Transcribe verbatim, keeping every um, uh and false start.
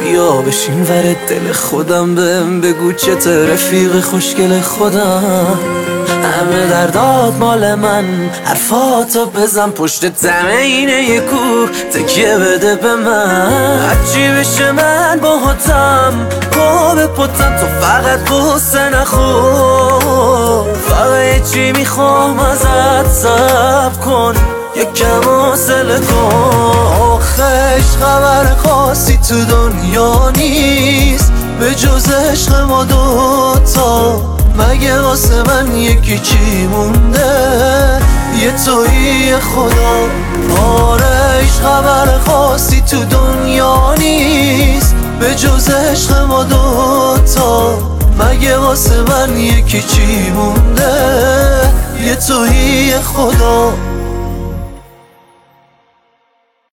بیا بشین ور دل خودم، بهم بگو چته رفیق خوشگل خودم. همه دردات مال من، حرفاتو بزن پشت دمه اینه یه کوه، تکیه بده به من. هرچی بشه من باهاتم، پا به پتم، تو فقط قصه نخور. فقط چی میخوام ازت، صبر کن یکم حوصله کن. آخش خبر خاصی تو دنیا نیست به جز عشق ما دوتا. مگه واسه من یکی چی مونده، یه تویی خدا. آره هیچ خبر خاصی تو دنیا نیست به جز عشق ما دوتا. مگه واسه من یکی چی مونده، یه تویی خدا.